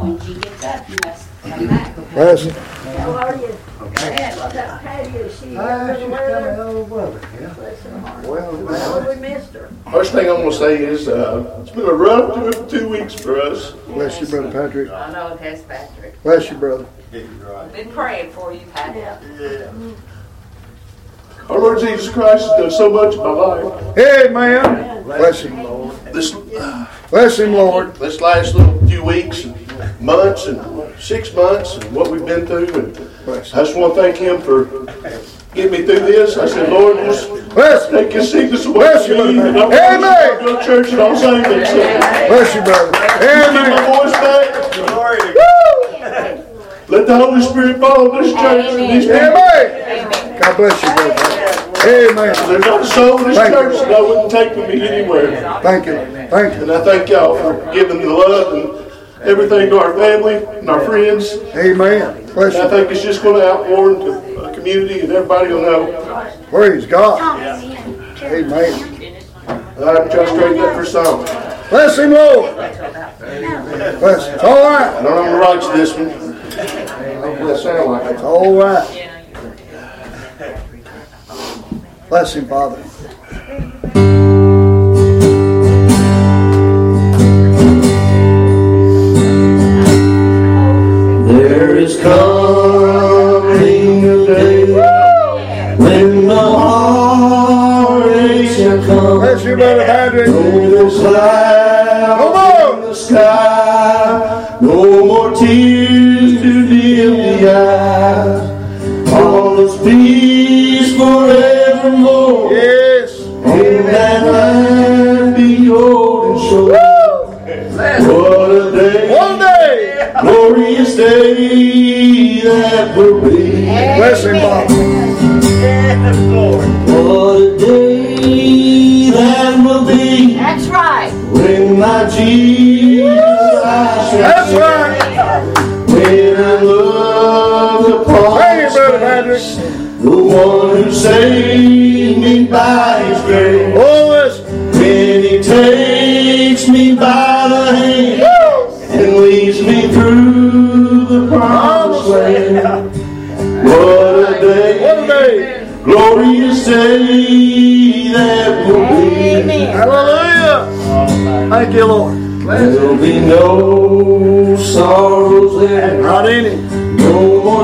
when she gets up, you must come back. Bless him. How are you? What's that patio? She She's ever coming weather? over weather, yeah. Bless her heart. Well, Oh, we missed her. First thing I'm going to say is it's been a rough 2 weeks for us. Bless you, Brother Patrick. I know it has, Patrick. Bless you, brother. Been praying for you, Patrick. Yeah. Our Lord Jesus Christ has done so much in my life. Amen. Bless him, Lord. This Bless him, Lord. this last little few weeks and months and 6 months and what we've been through. And Bless I just want to thank Him for getting me through this. I said, Lord, just Bless him. take His sickness away Bless from you, me. brother. And I'll Amen. go to church and I'll sing it. So, Bless you, brother. get my Amen. voice back. Let the Holy Spirit fall on this church and these people. Amen. God bless you, brother. Amen. There's not a soul in this Thank you. church that I wouldn't take with me anywhere. Thank you. Thank you. And I thank y'all for giving the love and everything to our family and our friends. Amen. Bless And I you. think it's just going to outpour into a community and everybody will know. Praise God. Amen. I'm trying to straighten up for song. Bless him, Lord. Bless him. It's all right. I don't know the rights to this one. Hopefully I sound like It's it. all right. Bless him, Father. There is coming a day when the heartache shall come. Bless you, Brother Patrick. No more clouds No more. in the sky, no more tears to dim the eyes. All is peace forevermore. Yes. In that land be golden shore. What a day, One day. glorious day that will be. Bless him, Father. What a day that will be That's right. when my Jesus I shall That's see. right. When I look upon Thank you, His Brother face, Patrick. the one who saved me by His grace. Oh, listen. When He takes me by the hand and leads me through the promised land. What a day, What a day. glorious day that will be. Hallelujah. Thank you, Lord. There'll be no sorrows there, Not any. no more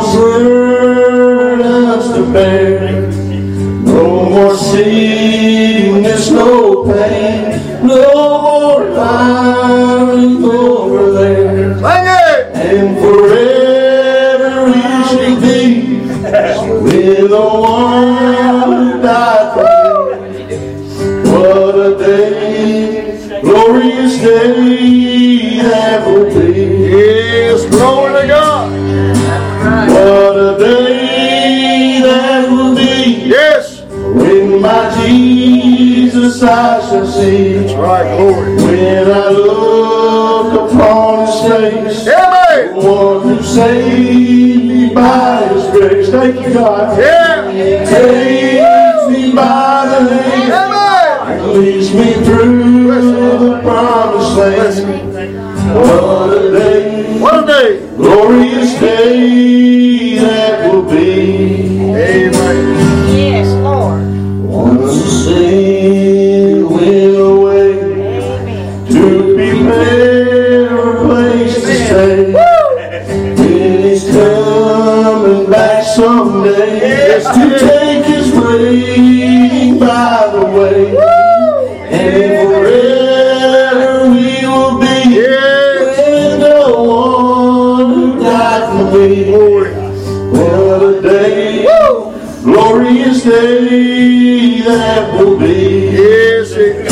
burdens to bear, no more sickness, no pain, no more lying over there. Thank you. And forever we shall be with the one who died for me. What a day, glorious day that will be. Yes, glory to God. What a day that will be Yes. when my Jesus I shall see. That's right, glory. When I look upon His face, Amen. the one who saved me by His grace. Thank you, God. Yeah. Takes me by the hand Amen. and leads me through the promised land. What a day, What a day. glorious day that will be. Amen. Yes, Lord. Once the sin went away to prepare a place to stay. Then He's coming back someday to take His waiting by the way. And forever we will be with the one who died for me. What a day, glorious day that will be. Yes, it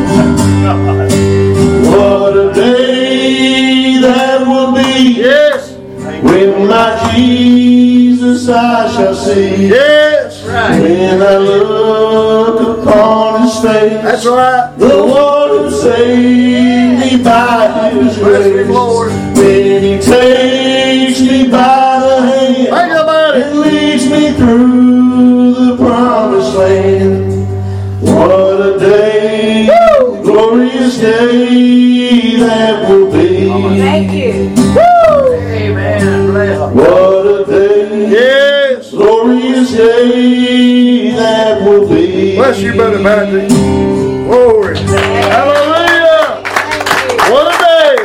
What a day that will be Yes. when my Jesus I shall see. Yes. When I look upon His face, That's right. the one who saved me by His Bless me, grace. Lord. When He takes me by the hand Thank you, buddy. and leads me through the promised land. What a day, glorious day that will be. Thank you. Woo! What a day. Yes. Glorious day that will be. Bless you, Brother Patrick. Glory. Hallelujah. What a day.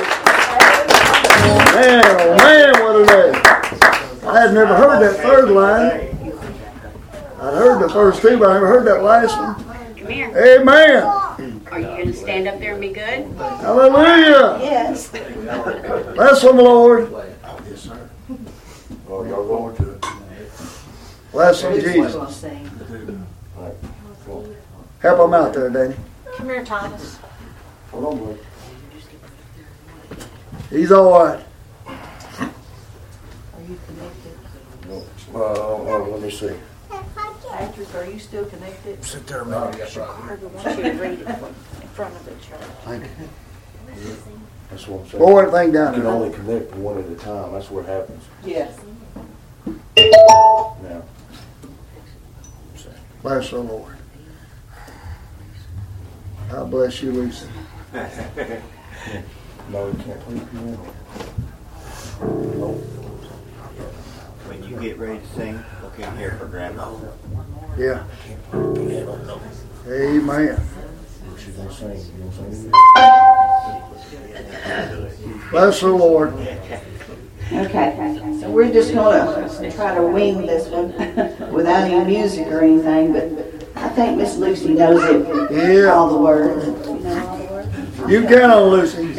Man, oh man, what a day. I had never heard that third line. I'd heard the first two, but I never heard that last one. Come here. Amen. Are you going to stand up there and be good? Hallelujah. Yes. Bless them, Lord. Yes, sir. Oh, y'all going to it. Bless them, Jesus. Help them out there, Danny. Come here, Thomas. Hold on, boy. He's all right. Let me see. Patrick, are you still connected? Sit there, man. I want you to read it in front of the church. Thank you. That's what I'm saying. Blow everything You down can there. only connect one at a time. That's what happens. Yes. Now. Bless the Lord. God bless you, Lisa. No, you can't play piano. When you get ready to sing, look in here for Grandma. Yeah. Can't play piano. No. Amen. She's gonna sing. You gonna sing? Bless the Lord. Okay, so we're just gonna try to wing this one without any music or anything, but I think Miss Lucy knows it, Yeah. all the words. You know all the words? You count on Lucy.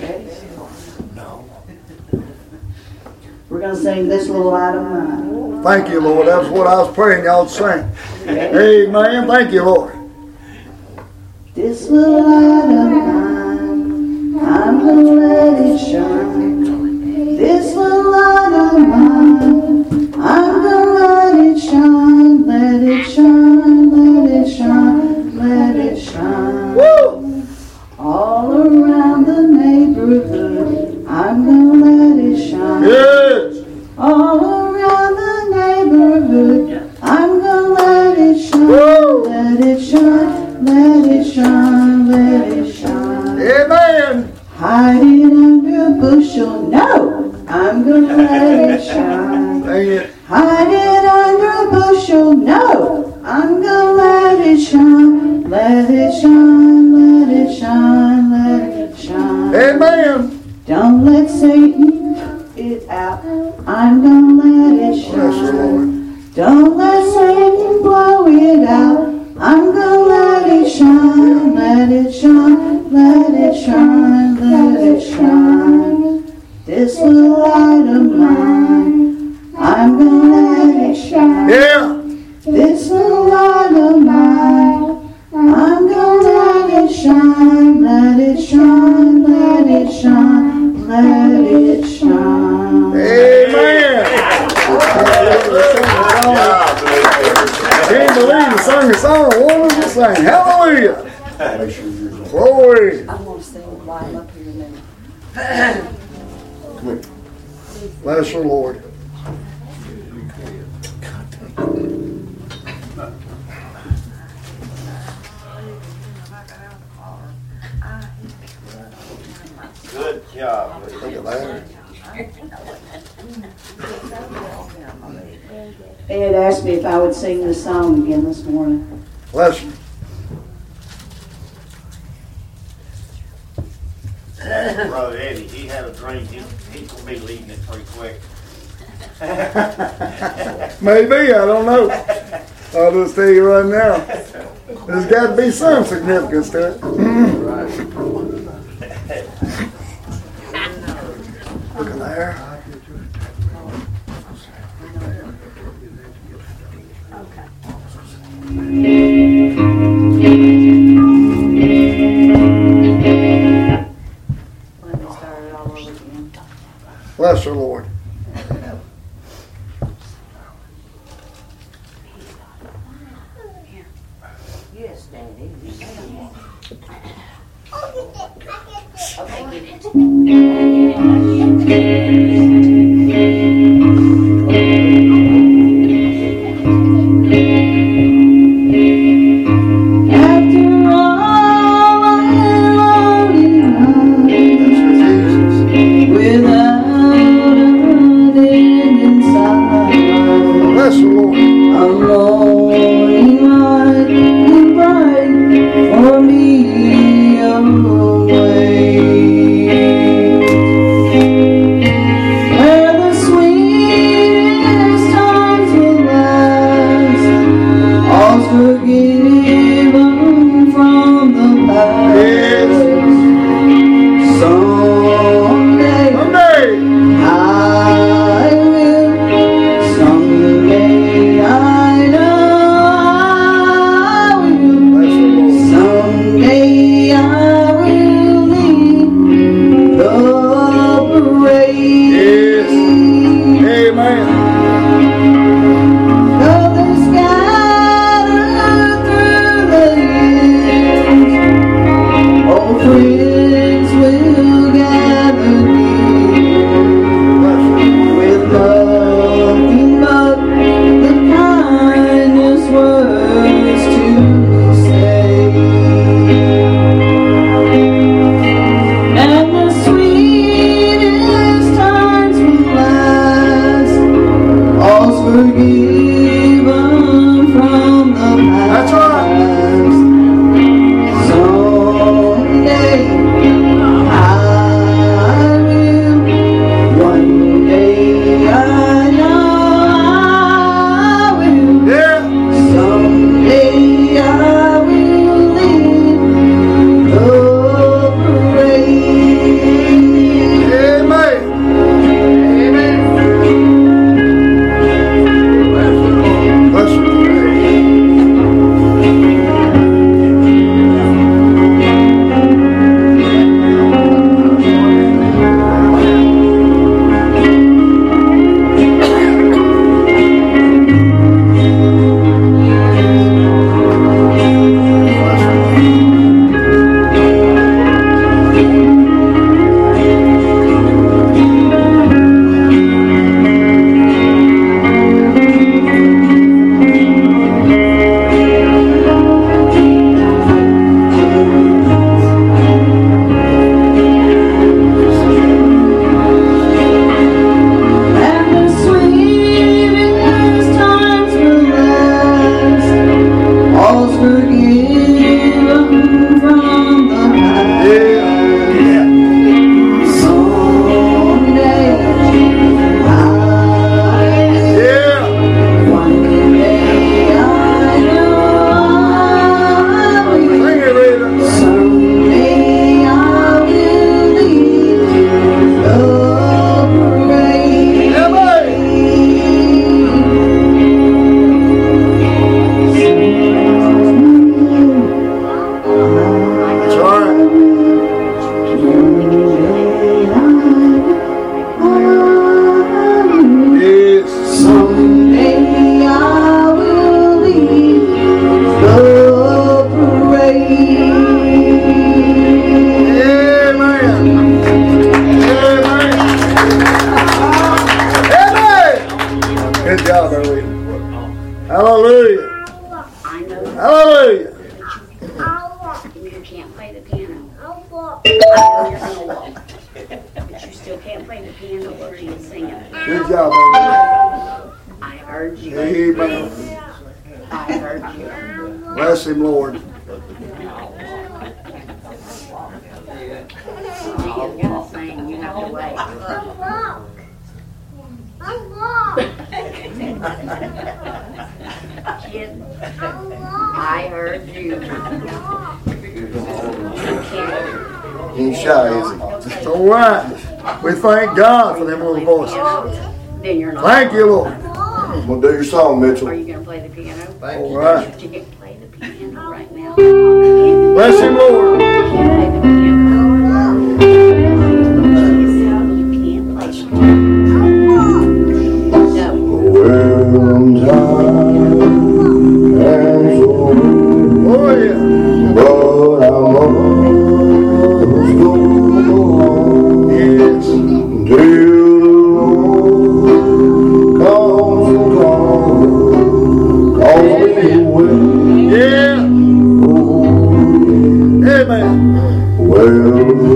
We're gonna sing This Little Light of Mine. Thank you, Lord. That's what I was praying y'all to sing. Amen. Thank you, Lord. This little light of mine, I'm gonna let it shine. This little light of mine, I'm gonna let it shine, let it shine, let it shine, let it shine. Woo! All around the neighborhood, I'm gonna let it shine. Yes. All around the neighborhood, I'm gonna let it shine, Woo! let it shine, let it shine, let it shine. Amen. Hide it under a bushel, no, I'm gonna let it shine. Dang it. Hide it under a bushel, no, I'm gonna let it shine, let it shine, let it shine, let it shine. Amen. Don't let Satan it out, I'm gonna let it Bless the shine. Lord. Don't let Satan blow it out, I'm gonna let it shine, let it shine, let it shine, let it shine. This little light of mine, I'm gonna let it shine. Yeah. This little light of mine, I'm gonna let it shine, let it shine, let it shine, let it shine. Amen. Can't believe you sung the song I wanted to sing. Hallelujah. Make sure yours on. Glory. I'm gonna sing while I'm up here a minute. Come here. Bless the Lord. Good job. Look at that. They had asked me if I would sing this song again this morning. Bless you. Brother Eddie, he had a dream. He's going to be leaving it pretty quick. Maybe, I don't know. I'll just tell you right now. There's got to be some significance to it. Look at there. Let me start it all over again. Bless the Lord. Yes, Daddy. After all I loaded up without a so pretty and singing. Good job, baby. I heard you. Amen. I heard you. Bless him, Lord. You're gonna sing. You have to wait. Kid, I heard you. He ain't shy, is he? It's all right. We thank God for them little voices. Then you're not. Thank you, Lord. I'm gonna do your song, Mitchell. Are you gonna play the piano? All right. You can play the piano right now. Bless him, Lord. You can't play the piano. You can't play the piano. No. Well, I'm tired and so weary, Oh, yeah. but I must go on Yes. till the Lord comes and calls me away. Yeah. Oh, Amen. well, the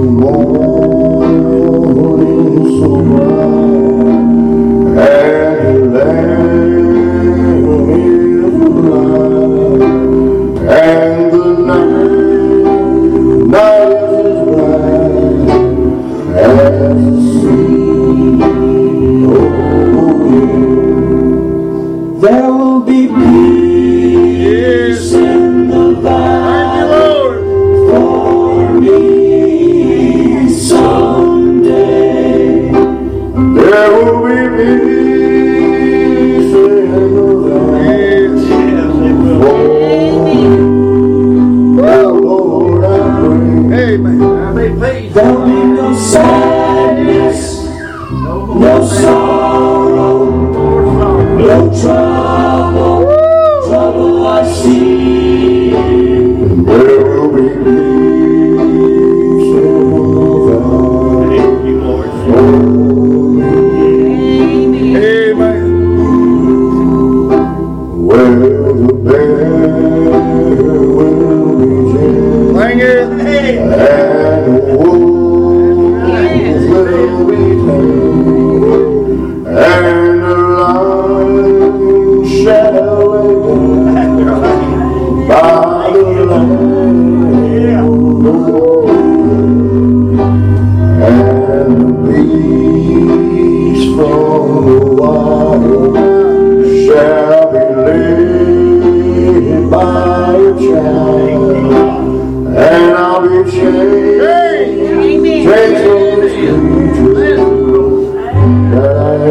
morning's so bright and the land is alive, and the night is as black as the sea. Oh, yeah. There will be peace in the Thank you, valley Lord. for me someday. There will be peace in the valley for me. Oh Lord, I pray. Amen. There'll be no sadness, no sorrow, no trouble, trouble I see. There will be peace in the valley Thank you, Lord. for me. Amen. Where the bear will be gentle Thank you. and the wolves will be tame, and the lion shall lay down by the lamb of the and the beast from the wild shall be led by a child, and I'll be changed, changed from the creature that I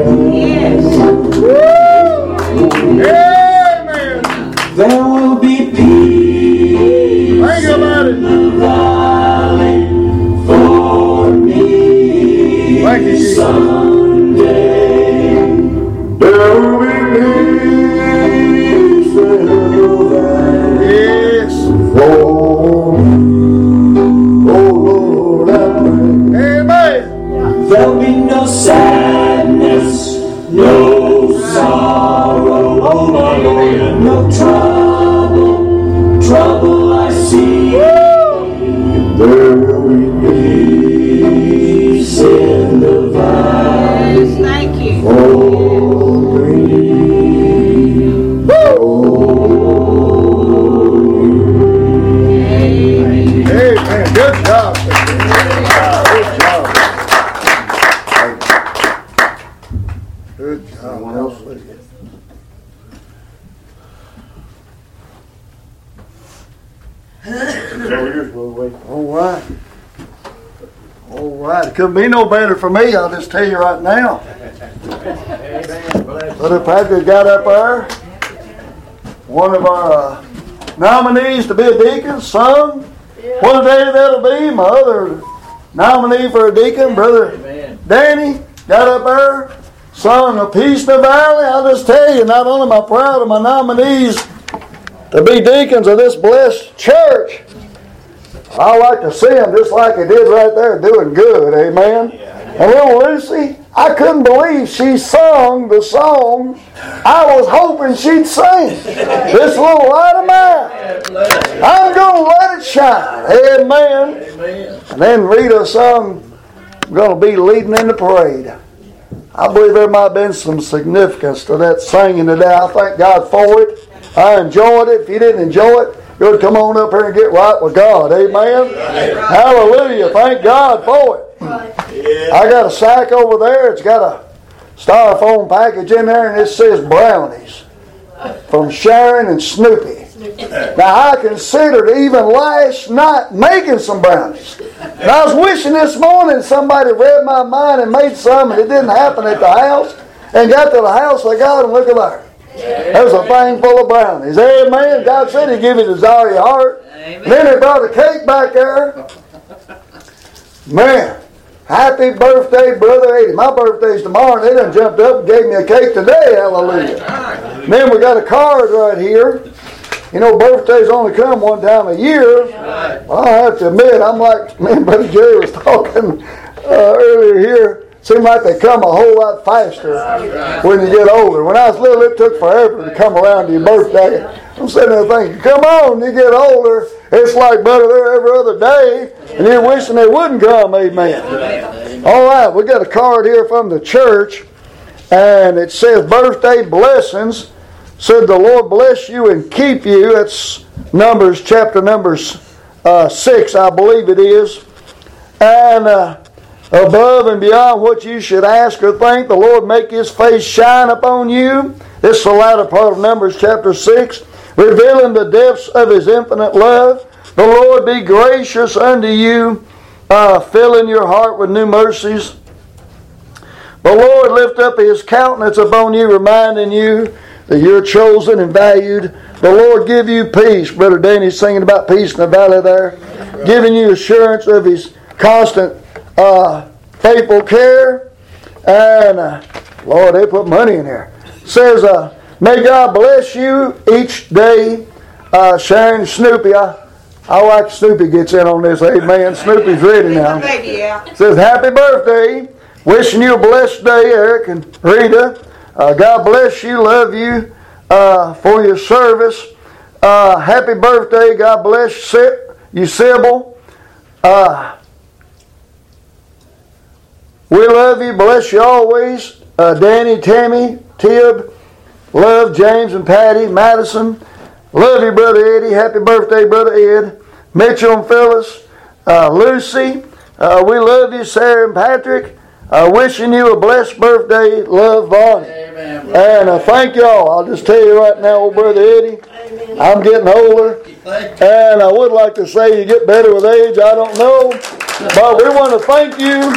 am. Amen. There will be peace Thank you, Lord. in the valley for me Thank you, Jesus. someday. There will be peace in the valley Yes. for me. Oh Lord, I pray. Amen. There'll be no sadness, no sorrow, oh my Lord, no trouble, trouble I see. There will be peace in the valley Thank you. for me. Amen. Good job. Good job. Good job. Anyone else? All right. All right. It couldn't be no better for me, I'll just tell you right now. Brother Patrick got up there. One of our nominees to be a deacon, sung. What a day that'll be. My other nominee for a deacon, Brother Danny, got up there, sung A Peace in the Valley. I'll just tell you, not only am I proud of my nominees to be deacons of this blessed church, I like to see them just like they did right there, doing good, amen. And little Lucy, I couldn't believe she sung the song I was hoping she'd sing. This little light of mine, I'm going to let it shine, amen. And then Rita sung, I'm going to be leading in the parade. I believe there might have been some significance to that singing today. I thank God for it. I enjoyed it. If you didn't enjoy it, you would come on up here and get right with God. Amen. Hallelujah. Thank God for it. I got a sack over there. It's got a styrofoam package in there, and it says brownies from Sharon and Snoopy. Now, I considered even last night making some brownies. And I was wishing this morning somebody read my mind and made some, and it didn't happen at the house. And got to the house, I got them, look at there. There's a thing full of brownies. Amen. God said He'd give you the desire of your heart. Amen. Then they brought a cake back there. Man, happy birthday, Brother Eddie. My birthday's tomorrow, and they done jumped up and gave me a cake today. Hallelujah. And then we got a card right here. You know, birthdays only come one time a year. Well, I have to admit, I'm like, me and Brother Jerry was talking earlier here. Seems like they come a whole lot faster when you get older. When I was little, it took forever to come around to your birthday. I'm sitting there thinking, come on, you get older. It's like better there every other day, and you're wishing they wouldn't come. Amen. All right, we got a card here from the church, and it says, birthday blessings. Said the Lord bless you and keep you. That's Numbers, chapter Numbers 6, I believe it is. And above and beyond what you should ask or think, the Lord make His face shine upon you. This is the latter part of Numbers chapter 6. Revealing the depths of His infinite love. The Lord be gracious unto you, filling your heart with new mercies. The Lord lift up His countenance upon you, reminding you that you're chosen and valued. The Lord give you peace. Brother Danny's singing about peace in the valley there. Giving you assurance of His constant faithful care. And Lord, they put money in there. It says, may God bless you each day. Sharon Snoopy. I like Snoopy gets in on this. Amen. Snoopy's ready now. It says, happy birthday. Wishing you a blessed day, Eric and Rita. God bless you. Love you for your service. Happy birthday. God bless you, Sybil. We love you. Bless you always. Danny, Tammy, Tib. Love James and Patty, Madison. Love you, Brother Eddie. Happy birthday, Brother Ed. Mitchell and Phyllis. Lucy. We love you, Sarah and Patrick. Wishing you a blessed birthday. Love, Bonnie. Amen. And thank y'all. I'll just tell you right now, old Brother Eddie, amen. I'm getting older. And I would like to say you get better with age. I don't know. But we want to thank you.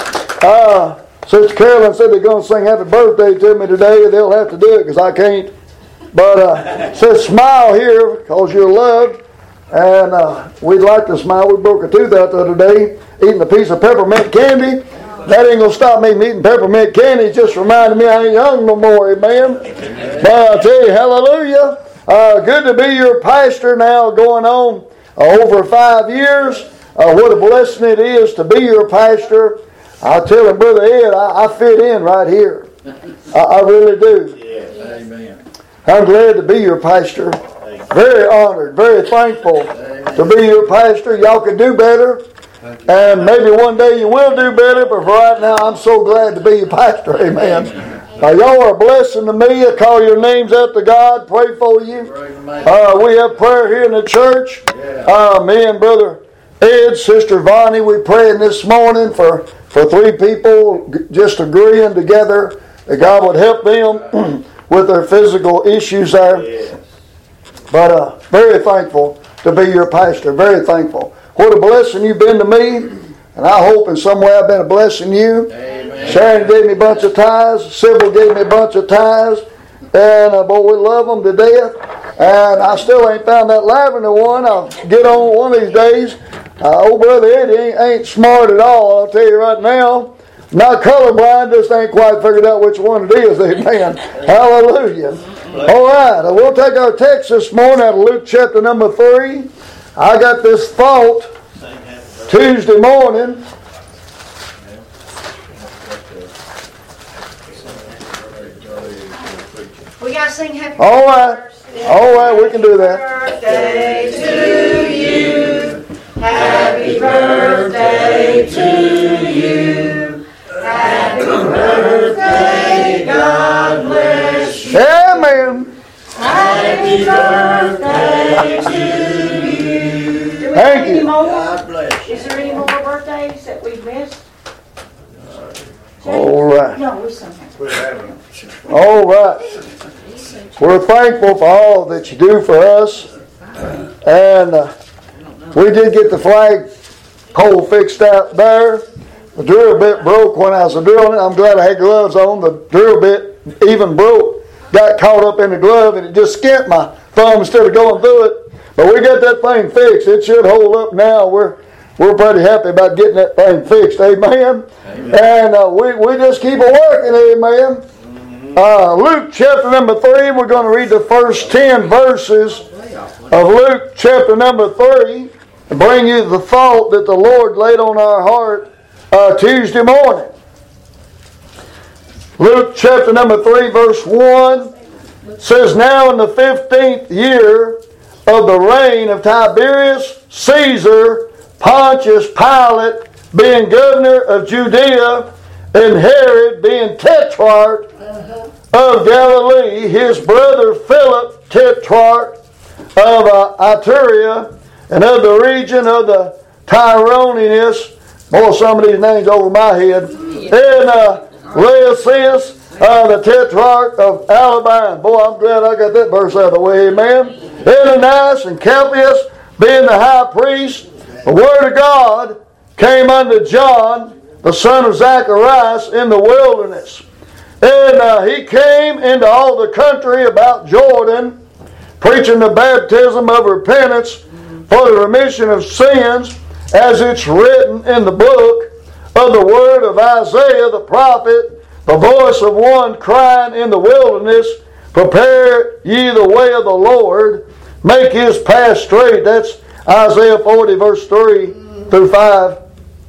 Sister Carolyn said they're going to sing happy birthday to me today. They'll have to do it because I can't. But it says smile here because you're loved. And we'd like to smile. We broke a tooth out the other day eating a piece of peppermint candy. That ain't going to stop me from eating peppermint candy. It just reminded me I ain't young no more. Amen. But I'll tell you, hallelujah. Good to be your pastor now going on over 5 years. What a blessing it is to be your pastor. I'll tell him, Brother Ed, I fit in right here. I really do. Yes. Amen. I'm glad to be your pastor. Very honored, very thankful to be your pastor. Y'all could do better. And maybe one day you will do better, but for right now, I'm so glad to be your pastor. Amen. Y'all are a blessing to me. I call your names out to God, pray for you. We have prayer here in the church. Me and Brother Ed, Sister Vonnie, we praying this morning for 3 people, just agreeing together that God would help them with their physical issues there. But very thankful to be your pastor. Very thankful. What a blessing you've been to me. And I hope in some way I've been a blessing you. Amen. Sharon gave me a bunch of ties. Sybil gave me a bunch of ties. And boy, we love them to death. And I still ain't found that lavender one. I'll get on one of these days. Old Brother Eddie ain't smart at all, I'll tell you right now. Not colorblind, just ain't quite figured out which one it is. Amen. Hallelujah. All right, we'll take our text this morning out of Luke chapter number 3. I got this thought Tuesday morning. We got to sing happy All right, we can do that. Birthday to you. Happy birthday to you. Happy birthday. All right. We're thankful for all that you do for us. And we did get the flag pole fixed out there. The drill bit broke when I was drilling it. I'm glad I had gloves on. The drill bit even broke. Got caught up in the glove and it just skinned my thumb instead of going through it. But we got that thing fixed. It should hold up now. We're pretty happy about getting that thing fixed. Amen. And we just keep it working. Amen. Luke chapter number 3. We're going to read the first 10 verses of Luke chapter number 3 and bring you the thought that the Lord laid on our heart Tuesday morning. Luke chapter number 3 verse 1 says, Now in the 15th year of the reign of Tiberius Caesar, Pontius Pilate being governor of Judea, and Herod being tetrarch of Galilee, his brother Philip tetrarch of Iturea, and of the region of the Tyroneans. Boy, some of these names over my head. And Lysias, the tetrarch of Alabama. Boy, I'm glad I got that verse out of the way. Amen. Ananias and Caiaphas being the high priest. The word of God came unto John, the son of Zacharias, in the wilderness. And he came into all the country about Jordan, preaching the baptism of repentance for the remission of sins, as it's written in the book of the word of Isaiah the prophet, the voice of one crying in the wilderness, Prepare ye the way of the Lord, make his path straight. That's Isaiah 40 verse 3 through 5.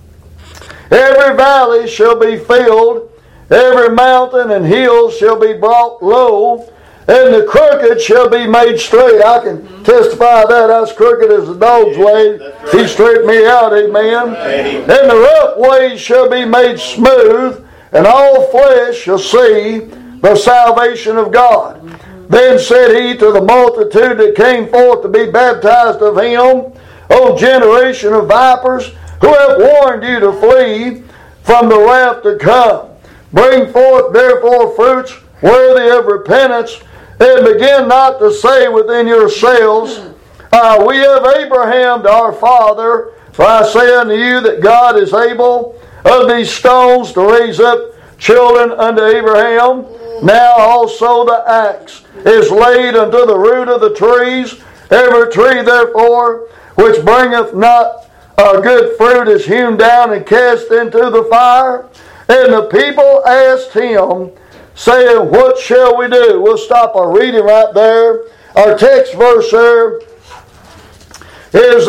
Every valley shall be filled, every mountain and hill shall be brought low, and the crooked shall be made straight. I can testify that I was crooked as a dog's way. He straightened me out, amen. And the rough ways shall be made smooth, and all flesh shall see the salvation of God. Then said he to the multitude that came forth to be baptized of him, O generation of vipers, who have warned you to flee from the wrath to come. Bring forth therefore fruits worthy of repentance, and begin not to say within yourselves, We have Abraham to our father. For I say unto you that God is able of these stones to raise up children unto Abraham. Now also the axe is laid unto the root of the trees. Every tree therefore which bringeth not good fruit is hewn down and cast into the fire. And the people asked him, saying, What shall we do? We'll stop our reading right there. Our text verse there is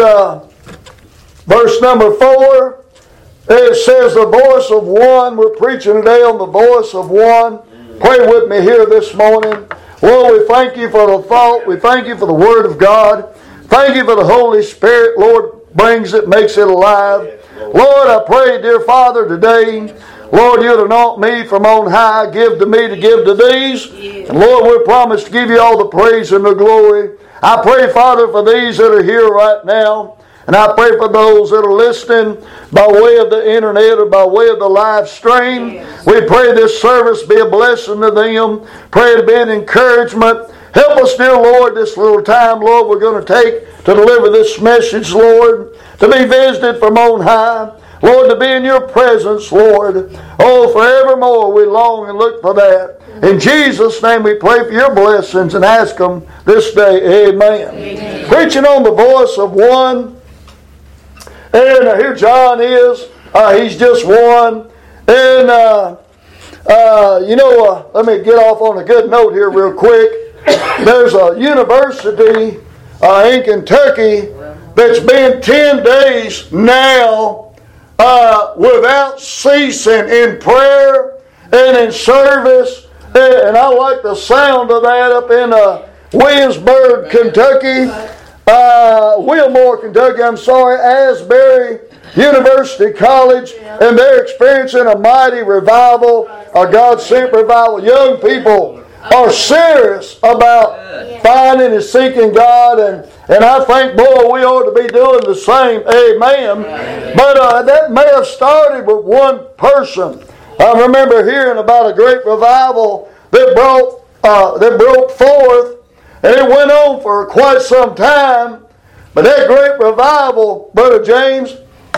verse number 4. It says, the voice of one. We're preaching today on the voice of one. Pray with me here this morning. Lord, we thank you for the thought. We thank you for the Word of God. Thank you for the Holy Spirit. Lord, brings it, makes it alive. Lord, I pray, dear Father, today, Lord, you'd anoint me from on high. Give to me to give to these. And Lord, we promise to give you all the praise and the glory. I pray, Father, for these that are here right now. And I pray for those that are listening by way of the internet or by way of the live stream. Yes. We pray this service be a blessing to them. Pray to be an encouragement. Help us, dear Lord, this little time, Lord, we're going to take to deliver this message, Lord, to be visited from on high. Lord, to be in your presence, Lord. Oh, forevermore we long and look for that. In Jesus' name we pray for your blessings and ask them this day. Amen. Amen. Preaching on the voice of one. And here John is. He's just one. And, let me get off on a good note here real quick. There's a university in Kentucky that's been 10 days now without ceasing in prayer and in service. And I like the sound of that up in Williamsburg, Kentucky. Asbury University College, and they're experiencing a mighty revival, a God-sent revival. Young people are serious about finding and seeking God, and I think, boy, we ought to be doing the same. Amen. But that may have started with one person. I remember hearing about a great revival that broke forth, and it went on for quite some time. But that great revival, Brother James,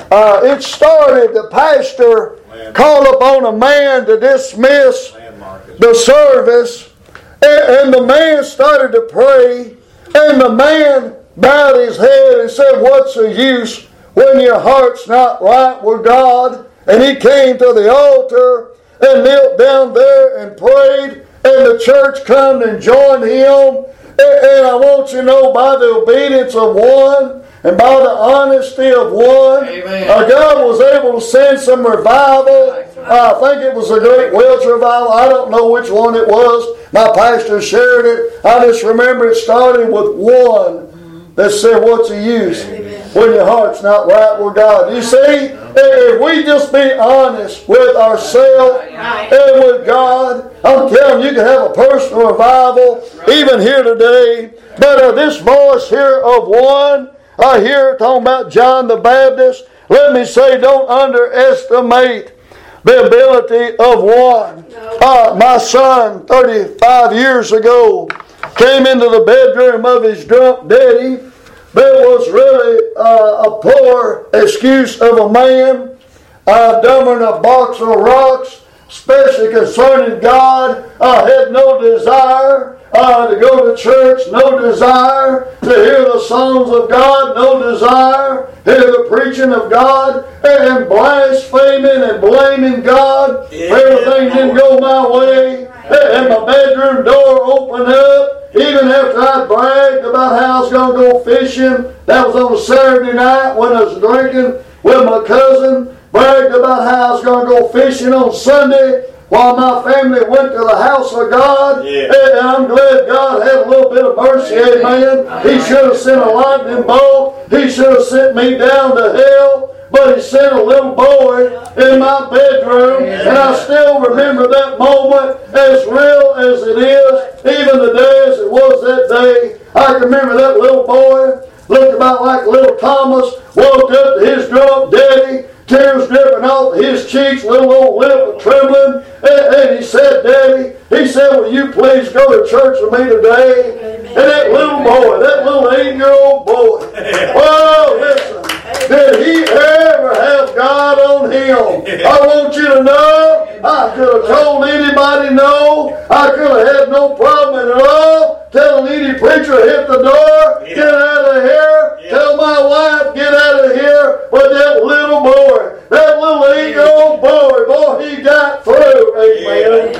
it started, the pastor called upon a man to dismiss the service, and the man started to pray, and the man bowed his head and said, "What's the use when your heart's not right with God?" And he came to the altar and knelt down there and prayed, and the church come and joined him. And I want you to know, by the obedience of one and by the honesty of one, God was able to send some revival. I think it was a great Welsh revival. I don't know which one it was. My pastor shared it. I just remember it started with one that said, "What's the use when your heart's not right with God?" You see, if we just be honest with ourselves and with God, I'm telling you, you can have a personal revival even here today. But this voice here of one, I hear talking about John the Baptist. Let me say, don't underestimate the ability of one. My son, 35 years ago, came into the bedroom of his drunk daddy. That was really a poor excuse of a man, dumber than a box of rocks, especially concerning God. I had no desire to go to church, no desire to hear the songs of God, no desire to hear the preaching of God, and blaspheming and blaming God for everything didn't go my way. And my bedroom door opened up. Even after I bragged about how I was going to go fishing, that was on a Saturday night when I was drinking with my cousin, bragged about how I was going to go fishing on Sunday while my family went to the house of God. And I'm glad God had a little bit of mercy, amen. He should have sent a lightning bolt. He should have sent me down to hell. But he sent a little boy in my bedroom, and I still remember that moment as real as it is, even today as it was that day. I can remember that little boy, looked about like little Thomas, walked up to his drunk daddy, tears dripping off his cheeks, little old lip trembling, and he said, "Daddy," he said, "will you please go to church with me today?" And that little boy, that little 8-year-old boy, well, listen, did he ever have God on him? I want you to know, I could have told anybody no. I could have had no problem at all telling any preacher hit the door, get out of here, tell my wife, get out of here. But that little boy, that little 8-year-old boy, he got through. Amen.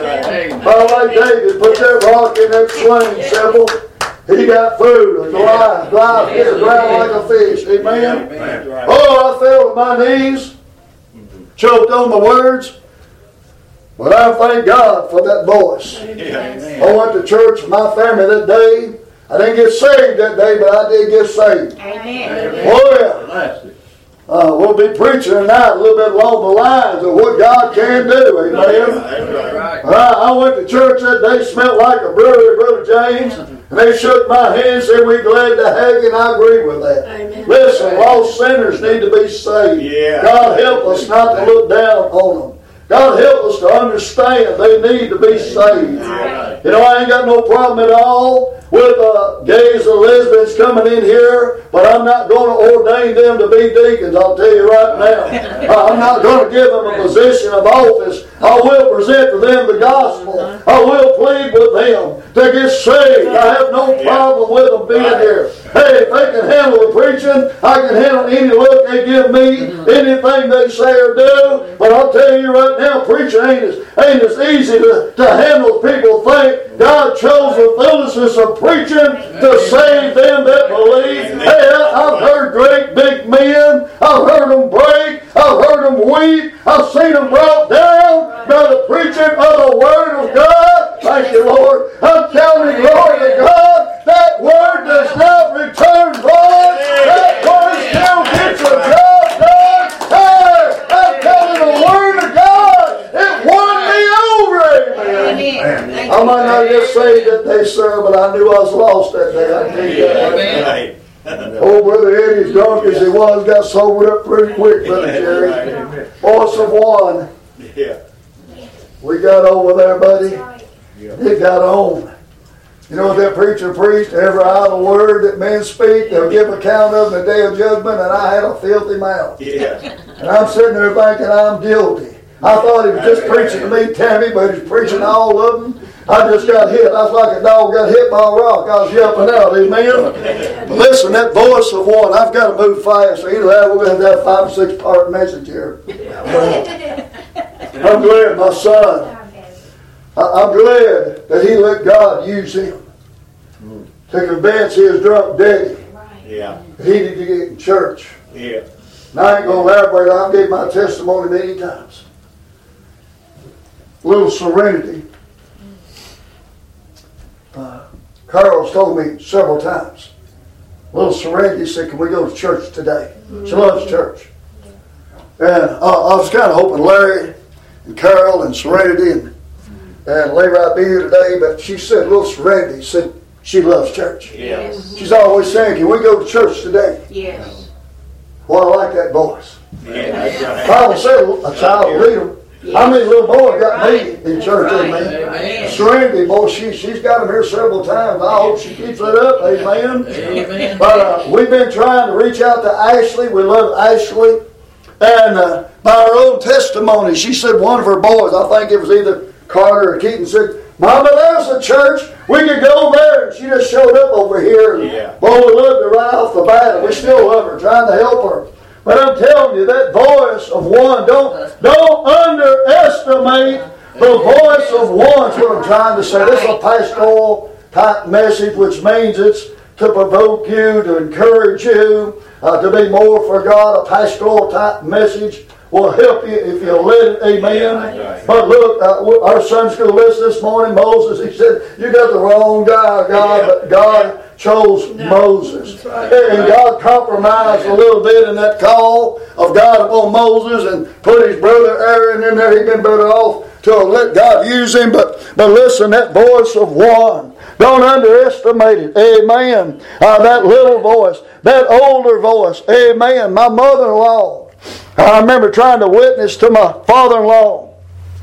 Like David, put that rock in that sling, Sybil. He got through. Dry, hit the ground like a fish. Amen. Oh, I fell to my knees, choked on the words. But I thank God for that voice. I went to church with my family that day. I didn't get saved that day, but I did get saved. Amen. Oh, yeah. We'll be preaching tonight a little bit along the lines of what God can do. Amen. I went to church that day, smelled like a brewery, Brother James, and they shook my hand and said, "We're glad to have you," and I agree with that. Amen. Listen, lost sinners need to be saved. God help us not to look down on them. God help us to understand they need to be saved. You know, I ain't got no problem at all with gays and lesbians coming in here, but I'm not going to ordain them to be deacons, I'll tell you right now. I'm not going to give them a position of office. I will present to them the gospel. I will plead with them to get saved. I have no problem with them being here. Hey, if they can handle the preaching, I can handle any look they give me, anything they say or do. But I'll tell you right now, preaching ain't as easy to handle as people think. God chose the foolishness of preaching to save them that believe. Hey, I've heard great big men. I've heard them break. I've heard them weep. I've seen them brought down by the preaching of the Word of God. Thank you, Lord. I'm telling you, glory to God, that Word does not return void. That Word still gets the job done. Hey, I'm telling the Word of God, it won me over. Amen. I might not get saved that day, sir, but I knew I was lost that day. I tell you that. Oh, Brother Eddie, drunk as he was, got sobered up pretty quick, Brother Jerry. Voice of one. We got over there, buddy. It got on. You know what that preacher preached? Every idle word that men speak, they'll give account of in the day of judgment, and I had a filthy mouth. Yeah. And I'm sitting there thinking I'm guilty. I thought he was just preaching to me, Tammy, but he's preaching all of them. I just got hit. I was like a dog got hit by a rock. I was yelping out, amen. But listen, that voice of one, I've got to move fast. So either that, we're going to have a 5 or 6 part message here. I'm glad my son, I'm glad that he let God use him to convince his drunk daddy Yeah. that he needed to get in church. Yeah. And I ain't going to elaborate. I've gave my testimony many times. Little Serenity. Carl's told me several times. Little Serenity said, can we go to church today? She loves church. And I was kind of hoping Larry and Carol and Serenity and Larry would be here today, but she said, little Serenity said she loves church. Yes. She's always saying, can we go to church today? Yes. Well, I like that voice. Yeah. The Bible said a child will lead them. How many little boys got me in church, amen? Amen. Serenity, boy, she's got them here several times. I hope she keeps it up, amen. Amen. But we've been trying to reach out to Ashley. We love Ashley. And by her own testimony, she said one of her boys, I think it was either Carter or Keaton, said, Mama, there's a church. We could go there. And she just showed up over here. Yeah. Boy, we loved her right off the bat. We still love her, trying to help her. But I'm telling you, that voice of one, don't underestimate the voice of one. That's what I'm trying to say. This is a pastoral type message, which means it's to provoke you, to encourage you, to be more for God. A pastoral type message will help you if you let it, amen. Yeah. But look, our Sunday school list this morning, Moses, he said, you got the wrong guy, God, but God chose Moses. And God compromised a little bit in that call of God upon Moses and put his brother Aaron in there. He'd been better off to let God use him. But listen, that voice of one, don't underestimate it. Amen. That little voice, that older voice. Amen. My mother-in-law, I remember trying to witness to my father-in-law.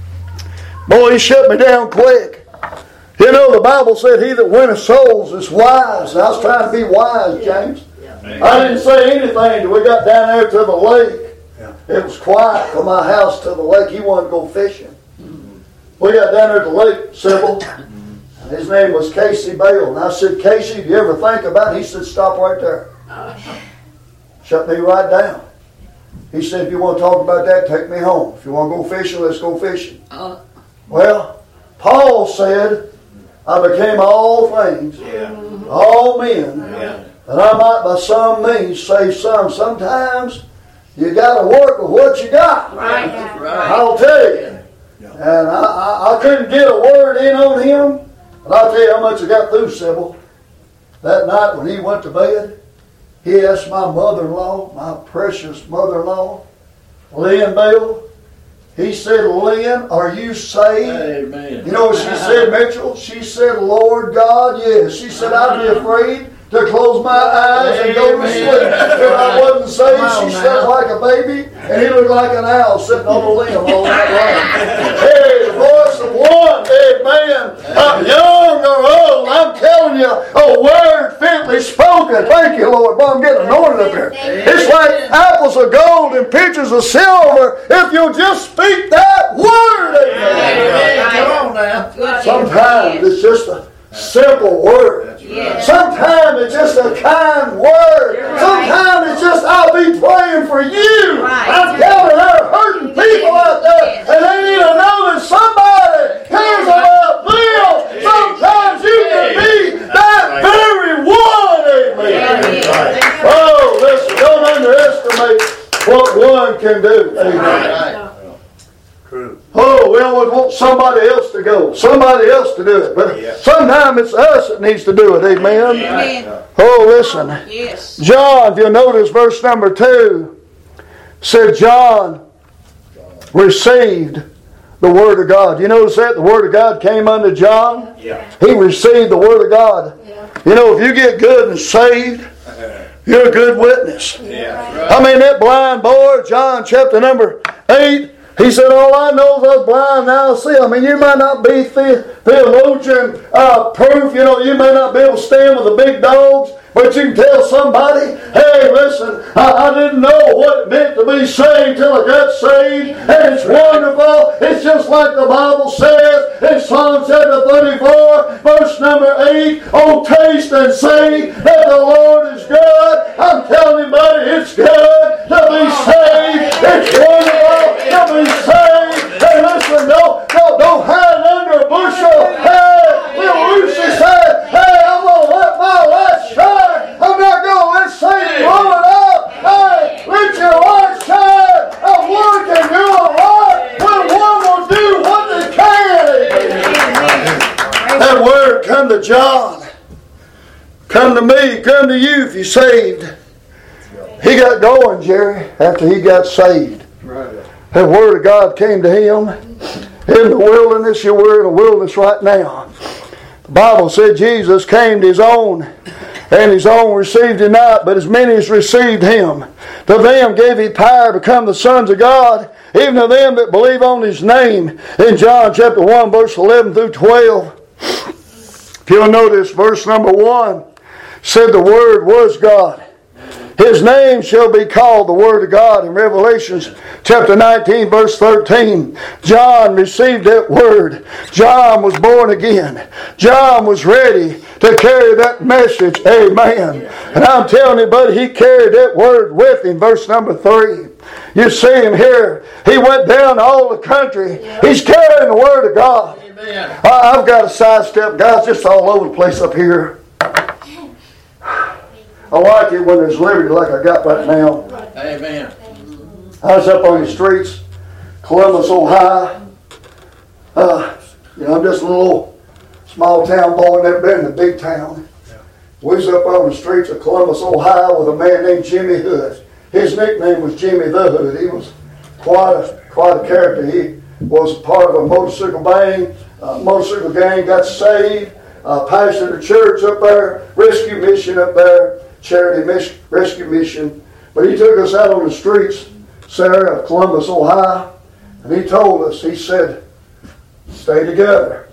Boy, he shut me down quick. You know, the Bible said he that winneth souls is wise. And I was trying to be wise, James. I didn't say anything till we got down there to the lake. It was quiet from my house to the lake. He wanted to go fishing. We got down there to the lake, Sybil. His name was Casey Bale. And I said, Casey, do you ever think about it? He said, stop right there. Shut me right down. He said, if you want to talk about that, take me home. If you want to go fishing, let's go fishing. Well, Paul said, I became all things, all men, that I might by some means save some. Sometimes you got to work with what you got. Right. I'll tell you. And I couldn't get a word in on him, but I'll tell you how much I got through, Sybil. That night when he went to bed, he asked my mother-in-law, my precious mother-in-law, Lynn Bale. He said, Lynn, are you saved? Amen. You know what she said, Mitchell? She said, Lord God, yes. She said, I'd be afraid to close my eyes and go to sleep if I wasn't saved. She slept like a baby, and he looked like an owl sitting on a limb all night long. Hey, the voice of one, amen. Young or old, I'm telling you, a word fitly spoken. Thank you, Lord. Boy, I'm getting anointed up here. It's like apples of gold and pitchers of silver if you'll just speak that word. Amen. Come on now. Sometimes it's just a simple word. Sometimes it's just a kind word. Sometimes it's just, I'll be praying for you. I'm telling you, there are hurting people out there, and they need to know that somebody cares about them. Sometimes you can be that very one. Amen. Oh, listen, don't underestimate what one can do. Amen. Oh, we always want somebody else to go, somebody else to do it. But sometimes it's us that needs to do it. Amen. Amen. Oh, listen. Yes. John, if you'll notice verse number 2, said John received the Word of God. You notice that? The Word of God came unto John. Yeah. He received the Word of God. You know, if you get good and saved, you're a good witness. Yeah. I mean, that blind boy, John chapter number 8, He said, all I know is I was blind, now I see. I mean, you might not be theologian proof. You know, you may not be able to stand with the big dogs, but you can tell somebody, hey, listen, I didn't know what it meant to be saved till I got saved, and it's wonderful. It's just like the Bible says in Psalm chapter 34, verse number 8, oh, taste and see that the Lord is good. I'm telling you, buddy, it's good to be saved. It's wonderful to be saved. Hey, listen, don't hide under a bushel. Hey, little Lucy said, hey, I'm going to let my light shine. I'm not going to let Satan blow it up. Hey, let your light shine. A one can do a lot when one will do what they can. That word come to John. Come to me, come to you if you're saved. He got going, Jerry, after he got saved. That word of God came to him in the wilderness. We're in the wilderness right now. The Bible said Jesus came to his own, and his own received him not, but as many as received him, to them gave he power to become the sons of God, even to them that believe on his name. In John chapter 1, verse 11 through 12. If you'll notice, verse number 1 said the Word was God. His name shall be called the Word of God. In Revelations chapter 19, verse 13, John received that Word. John was born again. John was ready to carry that message. Amen. And I'm telling you, buddy, he carried that Word with him. Verse number 3. You see him here. He went down all the country. He's carrying the Word of God. I've got a sidestep. Guys, just all over the place up here. I like it when there's liberty like I got right now. Amen. I was up on the streets, Columbus, Ohio. I'm just a little small town boy, never been in a big town. We was up on the streets of Columbus, Ohio with a man named Jimmy Hood. His nickname was Jimmy the Hood. He was quite a character. He was part of a motorcycle gang, got saved, pastored a church up there, rescue mission up there, charity rescue mission. But he took us out on the streets, Sarah, of Columbus, Ohio, and he told us, he said, stay together.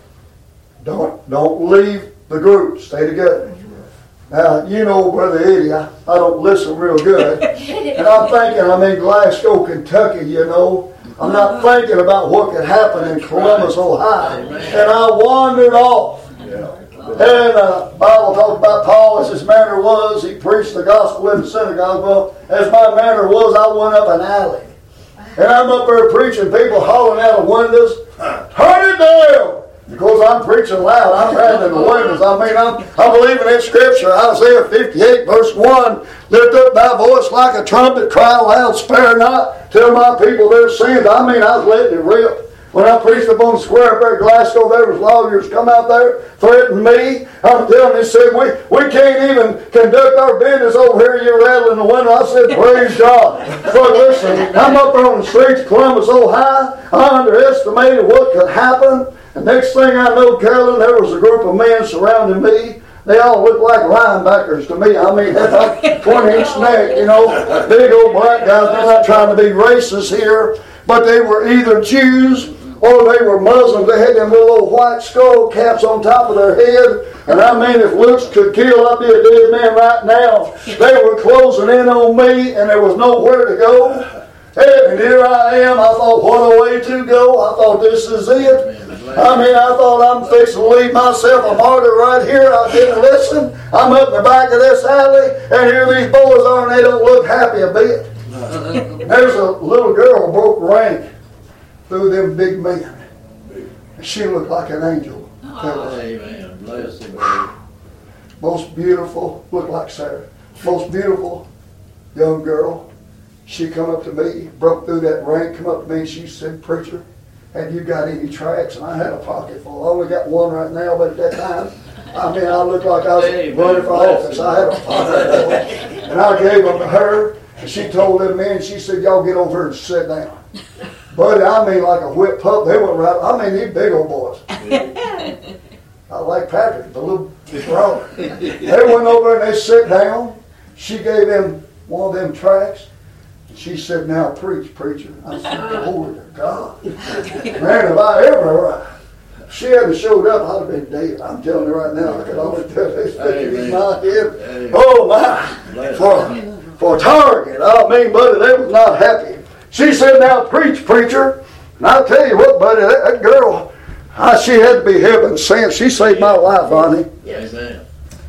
Don't leave the group. Stay together. Now, you know, Brother Eddie, I don't listen real good. And I'm thinking I'm in Glasgow, Kentucky, you know. I'm not thinking about what could happen in Columbus, Ohio. And I wandered off. And the Bible talks about Paul as his manner was. He preached the gospel in the synagogue. Well, as my manner was, I went up an alley. And I'm up there preaching, people hollering out of windows, turn it down! Because I'm preaching loud, I'm running in the windows. I mean, I'm believing in Scripture. Isaiah 58, verse 1, lift up thy voice like a trumpet, cry loud, spare not, tell my people their sins. I mean, I was letting it rip. When I preached up on the square up there in Glasgow, there was lawyers come out there, threatened me. I'm telling you, they said, we can't even conduct our business over here. You're rattling the window. I said, praise God. But listen, I'm up there on the streets of Columbus, Ohio. I underestimated what could happen. And next thing I know, Carolyn, there was a group of men surrounding me. They all looked like linebackers to me. I mean, had like 20-inch neck, you know, big old black guys. I'm not trying to be racist here, but they were either Jews or they were Muslims. They had them little white skull caps on top of their head. And I mean, if looks could kill, I'd be a dead man right now. They were closing in on me, and there was nowhere to go. And here I am. I thought, what a way to go. I thought, this is it. I mean, I thought I'm fixing to leave myself a martyr right here. I didn't listen. I'm up in the back of this alley, and here these boys are, and they don't look happy a bit. There's a little girl broke rank through them big men. And she looked like an angel. Amen. Bless the Most beautiful, looked like Sarah. Most beautiful young girl. She come up to me, broke through that rank, come up to me, and she said, preacher, have you got any tracts? And I had a pocket full. I only got one right now, but at that time, I mean, I looked like I was running for office. I had a pocket full. And I gave them to her, and she told them men, she said, y'all get over here and sit down. Buddy, I mean, like a whipped pup. They went right, I mean, these big old boys. I like Patrick, the little brother. They went over and they sit down. She gave them one of them tracts. She said, now preach, preacher. I said, glory to God. Man, if I ever, she hadn't showed up, I'd have been dead. I'm telling you right now, I could only tell this in my head. Oh my, for Target. I mean, buddy, they was not happy. She said, now preach, preacher. And I'll tell you what, buddy, that girl, she had to be heaven sent. She saved my life, honey. Yes, ma'am.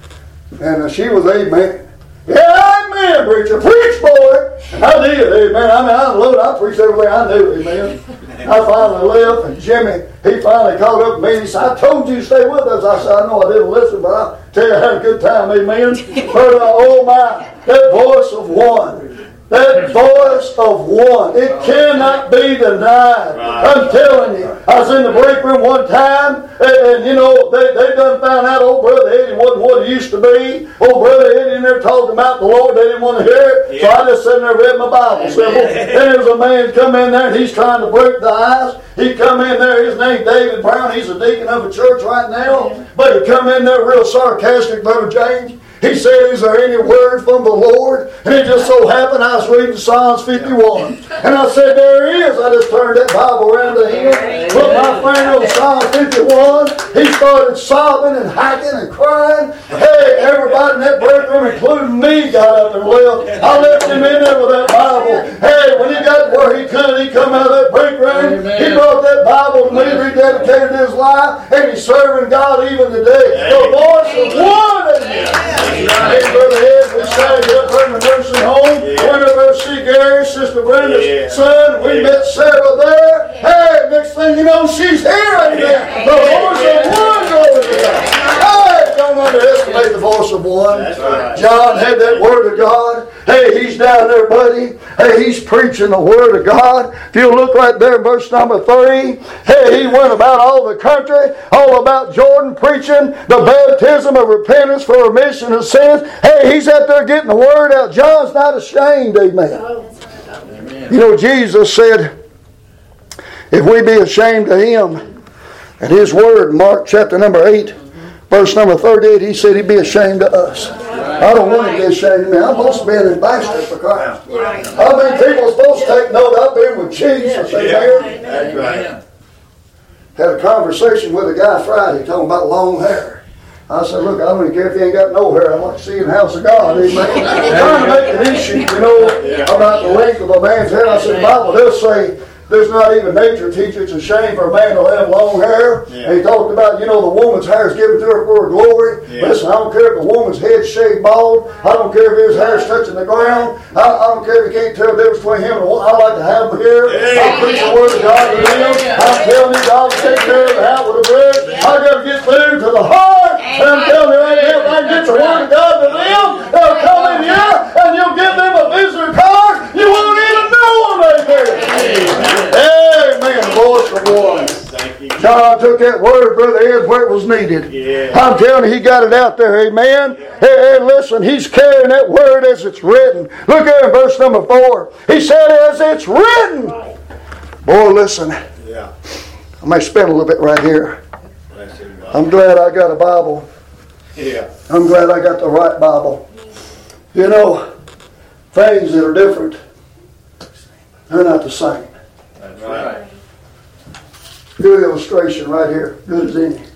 And she was amen. Yeah, amen, preacher. Preach, boy. I did, amen. I mean, I preached everything I knew, amen. I finally left, and Jimmy, he finally called up me and he said, I told you to stay with us. I said, I know I didn't listen, but I'll tell you I had a good time, amen. But oh my, that voice of one. That voice of one. It cannot be denied. I'm telling you. I was in the break room one time, and you know, they done found out old Brother Eddie wasn't what he used to be. Old Brother Eddie in there talking about the Lord. They didn't want to hear it. So I just sat there and read my Bible simple. And there's a man come in there, and he's trying to break the ice. He come in there, his name's David Brown. He's a deacon of a church right now. But he come in there real sarcastic, Brother James. He said, is there any word from the Lord? And it just so happened I was reading Psalms 51. And I said, there is. I just turned that Bible around to him, put my finger on Psalm 51. He started sobbing and hacking and crying. Hey, everybody in that break room, including me, got up and left. I left him in there with that Bible. Hey, when he got to where he could, he come out of that break room. He brought that Bible to me, rededicated his life, and he's serving God even today. The voice of one. Hey, Brother Ed, we started up in the nursing home. Went over to see Gary, Sister Brenda's son. We met Sarah there. Hey, next thing you know, she's here. Amen. The voice of one over there. Hey, don't underestimate the voice of one. John had that word of God. Hey, he's down there, buddy. Hey, he's preaching the word of God. If you look right there in verse number 3, hey, he went about all the country, all about Jordan, preaching the baptism of repentance for remission of sins. Hey, he's out there getting the word out. John's not ashamed, amen. You know, Jesus said, if we be ashamed of him and his word, Mark chapter number 8, verse number 38, he said he'd be ashamed of us. I don't want to be ashamed of me. I'm supposed to be an ambassador for Christ. How many people are supposed to take note? I've been with Jesus, amen. That's right. Had a conversation with a guy Friday talking about long hair. I said, look, I don't even care if you ain't got no hair. I want to see you in the house of God. Amen. Trying to make an issue, you know, about the length of a man's hair. I said, the Bible does say there's not even nature teacher. It's a shame for a man to have long hair. And he talked about, you know, the woman's hair is given to her for her glory. Listen, I don't care if the woman's head's shaved bald. I don't care if his hair's touching the ground. I don't care if you can't tell the difference between him and a woman. I like to have them here. I preach the word of God to them. I'm telling you, God will take care of the house with a brick. I got to get through to the heart. And I'm telling you right now, if I can get the word of God to them, they'll come in here and you'll give them a visitor card. You won't even know them right there. Amen. Voice of one. John took that word, Brother Ed, where it was needed. I'm telling you, he got it out there. Amen. Hey, listen, he's carrying that word as it's written. Look there in verse number 4. He said, as it's written. Boy, listen. I may spend a little bit right here. I'm glad I got a Bible. I'm glad I got the right Bible. You know, things that are different, they're not the same. That's right. Good illustration right here. Good as any.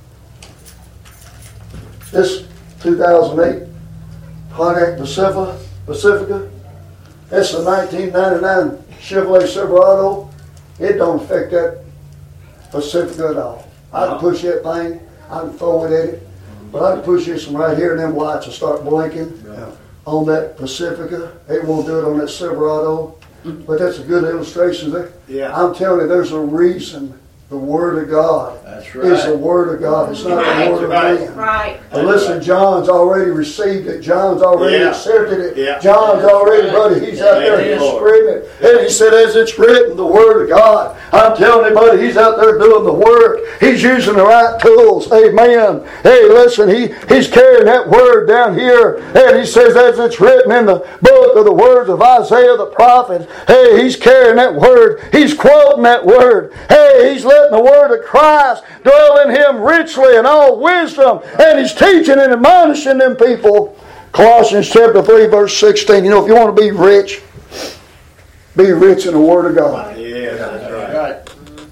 This 2008 Pontiac Pacifica. That's a 1999 Chevrolet Silverado. It don't affect that Pacifica at all. I can push that thing. I can throw it at it. But I can push this one right here and them lights will start blinking on that Pacifica. It won't do it on that Silverado. But that's a good illustration there. I'm telling you, there's a reason the Word of God is the Word of God. It's not the Word of man. Right. But listen, John's already received it. John's already accepted it. John's already, buddy, he's out there, he's spreading it. And he said, as it's written, the Word of God. I'm telling you, buddy, he's out there doing the work. He's using the right tools. Amen. Hey, listen, he's carrying that Word down here. And he says, as it's written in the book of the words of Isaiah the prophet. Hey, he's carrying that Word. He's quoting that Word. Hey, he's letting the Word of Christ dwell in him richly in all wisdom. And he's teaching and admonishing them people. Colossians chapter 3 verse 16. You know, if you want to be rich, be rich in the Word of God. Yeah, that's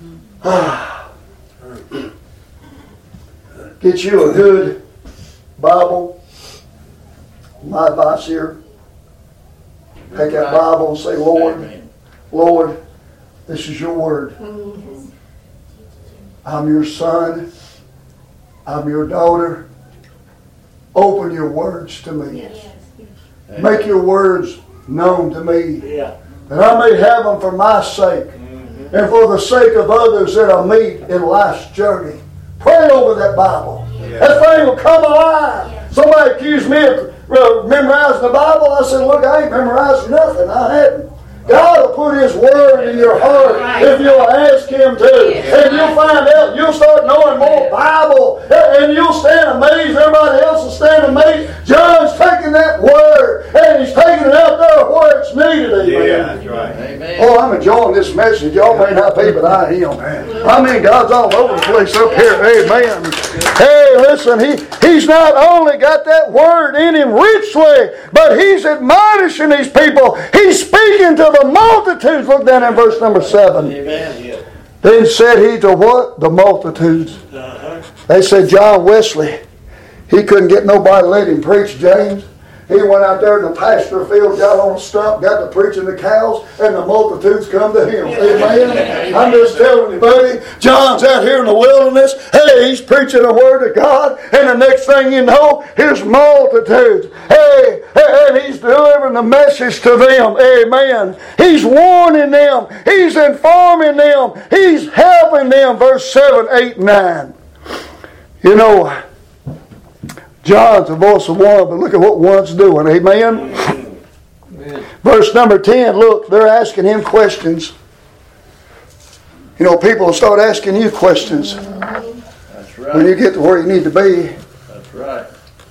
right. Get you a good Bible. My advice here. Take that Bible and say, Lord, Lord, this is your Word. I'm your son. I'm your daughter. Open your words to me. Make your words known to me. That I may have them for my sake and for the sake of others that I meet in life's journey. Pray over that Bible. That thing will come alive. Somebody accused me of memorizing the Bible. I said, look, I ain't memorized nothing. I hadn't. God will put His Word in your heart if you'll ask Him to. And you'll find out, you'll start knowing more Bible. And you'll stand amazed. Everybody else will stand amazed. John's taking that Word and he's taking it out there where it's needed. Amen. Yeah, that's right. Amen. Oh, I'm enjoying this message. Y'all may not be, but I am. I mean, God's all over the place up here. Amen. Hey, listen, He's not only got that Word in Him richly, but He's admonishing these people. He's speaking to the multitudes. Look down in verse number 7. Amen. Then said He to what? The multitudes. They said John Wesley, he couldn't get nobody to let him preach, James. He went out there in the pasture field, got on a stump, got to preaching to cows, and the multitudes come to him. Amen. I'm just telling you, buddy, John's out here in the wilderness. Hey, he's preaching the Word of God, and the next thing you know, here's multitudes. Hey, and he's delivering the message to them. Amen. He's warning them. He's informing them. He's helping them. Verse 7, 8, 9. You know, John's the voice of one, but look at what one's doing. Amen? Amen. Verse number 10, look, they're asking him questions. You know, people will start asking you questions. That's right. When you get to where you need to be. That's right.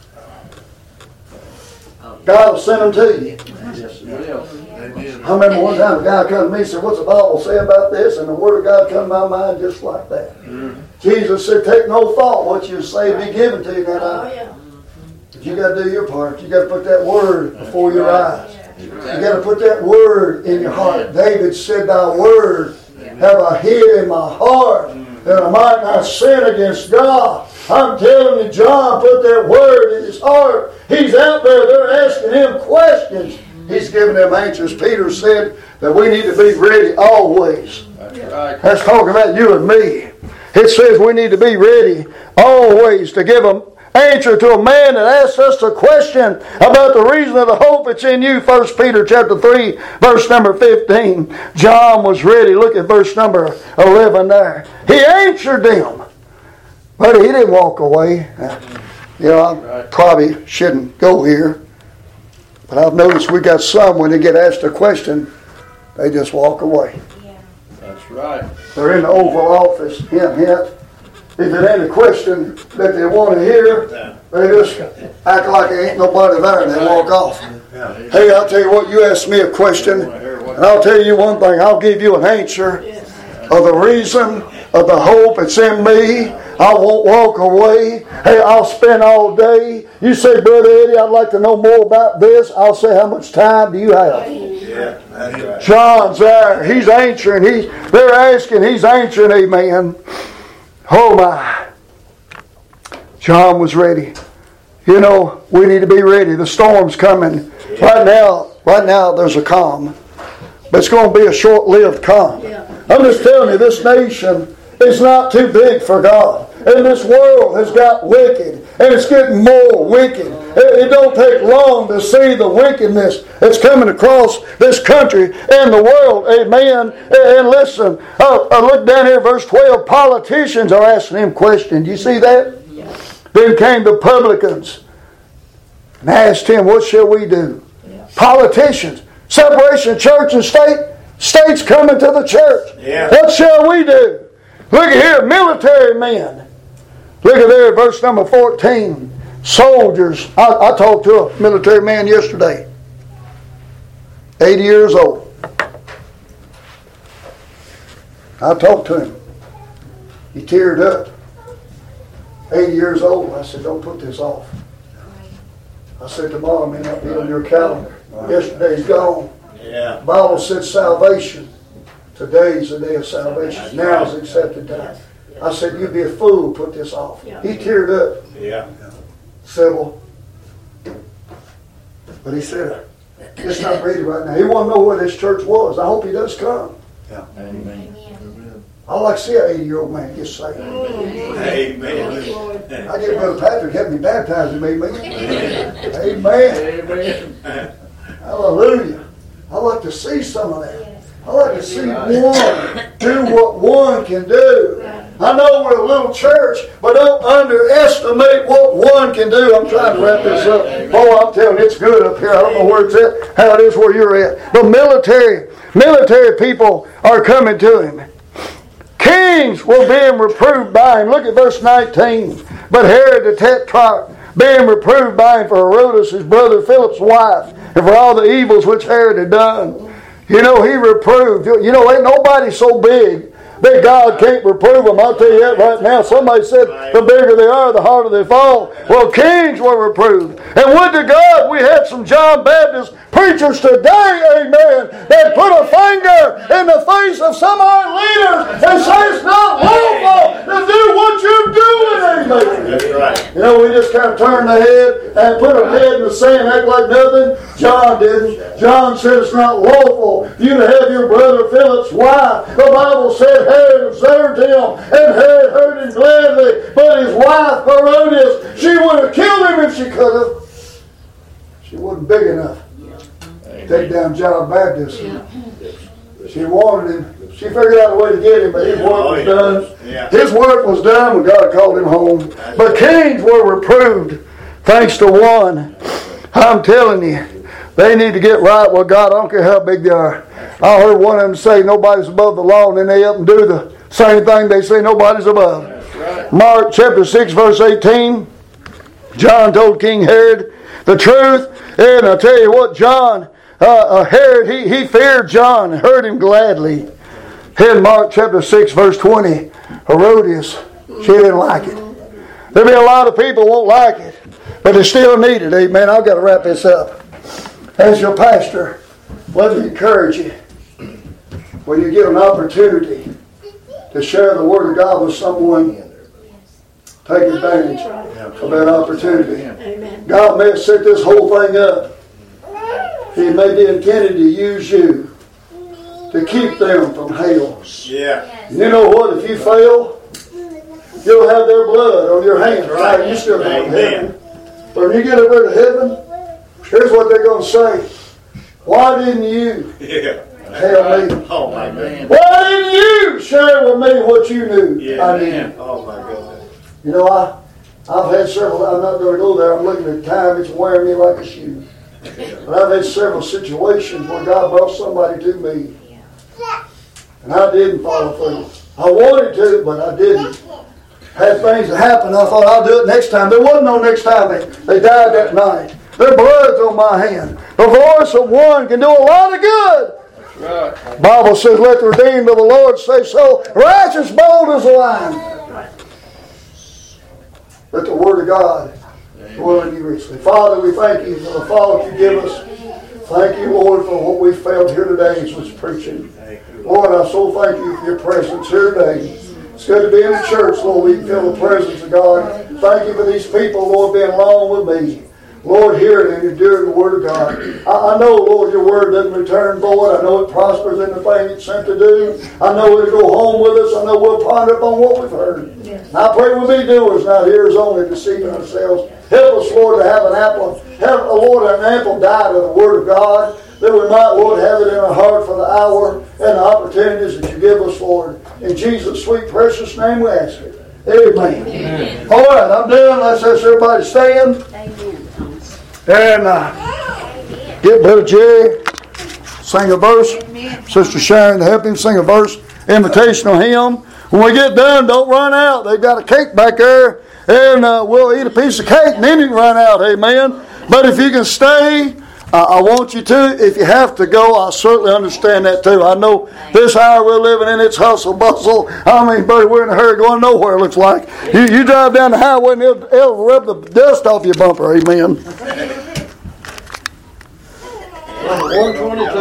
God will send them to you. Yes, it will. I remember one time a guy come to me and said, what's the Bible say about this? And the Word of God come to my mind just like that. Jesus said, take no thought what you say be given to you. Now, you got to do your part. You got to put that Word before your eyes. You got to put that Word in your heart. David said, thy Word have I hid in my heart that I might not sin against God. I'm telling you, John put that Word in his heart. He's out there. They're asking him questions. He's giving them answers. Peter said that we need to be ready always. That's right. That's talking about you and me. It says we need to be ready always to give an answer to a man that asks us a question about the reason of the hope that's in you. 1 Peter chapter 3, verse number 15. John was ready. Look at verse number 11 there. He answered them. But he didn't walk away. You know, I probably shouldn't go here. But I've noticed we got some, when they get asked a question, they just walk away. That's right. They're in the Oval Office, hint, hint. If it ain't a question that they want to hear, they just act like there ain't nobody there and they walk off. Hey, I'll tell you what, you ask me a question, and I'll tell you one thing, I'll give you an answer of the reason of the hope that's in me. I won't walk away. Hey, I'll spend all day. You say, Brother Eddie, I'd like to know more about this. I'll say, how much time do you have? Yeah, that's right. John's there. He's answering. They're asking. He's answering. Amen. Oh my. John was ready. You know, we need to be ready. The storm's coming. Right now there's a calm. But it's going to be a short-lived calm. I'm just telling you, this nation is not too big for God. And this world has got wicked. And it's getting more wicked. It don't take long to see the wickedness that's coming across this country and the world. Amen. And listen, look down here, verse 12. Politicians are asking him questions. You see that? Then came the publicans and asked him, what shall we do? Politicians. Separation of church and state. State's coming to the church. What shall we do? Look at here, military men. Look at there, verse number 14. Soldiers. I talked to a military man yesterday. 80 years old. I talked to him. He teared up. 80 years old. I said, don't put this off. I said, tomorrow may not be on your calendar. Yesterday's gone. Yeah. The Bible said salvation. Today is the day of salvation. Now is the accepted time. I said, you'd be a fool to put this off. He teared up. Yeah. Sybil. But he said, it's not ready right now. He wanted to know where this church was. I hope he does come. Yeah. Amen. I'd like to see an 80-year-old man get saved. Amen. I get Brother Patrick help me baptize him, amen. Amen. Hallelujah. I like to see some of that. I like to see one do what one can do. I know we're a little church, but don't underestimate what one can do. I'm trying to wrap this up. Boy, I'm telling you, it's good up here. I don't know where it's at, how it is where you're at. But military people are coming to him. Kings were being reproved by him. Look at verse 19. But Herod the Tetrarch, being reproved by him for Herodias, his brother Philip's wife, and for all the evils which Herod had done. You know, he reproved. You know, ain't nobody so big that God can't reprove them. I'll tell you that right now. Somebody said the bigger they are, the harder they fall. Well, kings were reproved. And would to God we had some John Baptist preachers today, amen, that put a finger in the face of some of our leaders and say it's not lawful to do what you're doing, amen. That's right. You know, we just kind of turned the head and put our head in the sand, act like nothing. John didn't. John said it's not lawful for you to have your brother Philip's wife. The Bible said Herod observed him, and Herod heard him gladly. But his wife, Herodias, she would have killed him if she could have. She wasn't big enough to take down John Baptist. She wanted him. She figured out a way to get him, but his work was done. His work was done when God called him home. But kings were reproved thanks to one. I'm telling you, they need to get right with God. I don't care how big they are. I heard one of them say nobody's above the law, and then they up and do the same thing they say nobody's above. Mark chapter 6 verse 18. John told King Herod the truth. And I'll tell you what, Herod, he feared John and heard him gladly. In Mark chapter 6 verse 20, Herodias, she didn't like it. There'll be a lot of people who won't like it, but they still need it. Amen. I've got to wrap this up. As your pastor, let me encourage you, when you get an opportunity to share the Word of God with someone, take advantage of that opportunity. God may have set this whole thing up. He may be intended to use you to keep them from hell. Yeah. You know what? If you fail, you'll have their blood on your hands. Right? You still go to heaven. But when you get over to heaven, here's what they're going to say. Why didn't you tell me? Oh my man. Why didn't you share with me what you knew I needed? Oh my goodness. You know, I've had several, I'm not going to go there. I'm looking at time. It's wearing me like a shoe. But I've had several situations where God brought somebody to me. And I didn't follow through. I wanted to, but I didn't. Had things that happened. I thought I'll do it next time. There wasn't no next time. They died that night. Their blood's on my hand. The voice of one can do a lot of good. Right. Bible says, let the redeemed of the Lord say so. Righteous, bold as a lion. Let the Word of God dwell in you richly. Father, we thank you for the thought you give us. Thank you, Lord, for what we felt here today as was preaching. Lord, I so thank you for your presence here today. It's good to be in the church, Lord. We can feel the presence of God. Thank you for these people, Lord, being along with me. Lord, hearing and enduring the Word of God. I know, Lord, your Word doesn't return void. I know it prospers in the thing it's sent to do. I know it'll go home with us. I know we'll ponder upon what we've heard. Yes. I pray we'll be doers, not hearers only, deceiving ourselves. Help us, Lord, to have an ample diet of the Word of God, that we might, Lord, have it in our heart for the hour and the opportunities that you give us, Lord. In Jesus' sweet, precious name we ask it. Amen. Amen. All right, I'm done. Let's ask everybody to stand. Amen. And get Brother Jerry, sing a verse. Sister Sharon to help him sing a verse. Invitational hymn. When we get done, don't run out. They've got a cake back there. And we'll eat a piece of cake and then you can run out. Amen. But if you can stay, I want you to. If you have to go, I certainly understand that too. I know this hour we're living in, it's hustle bustle. I mean, buddy, we're in a hurry going nowhere, it looks like. You drive down the highway and it'll rub the dust off your bumper. Amen. 122.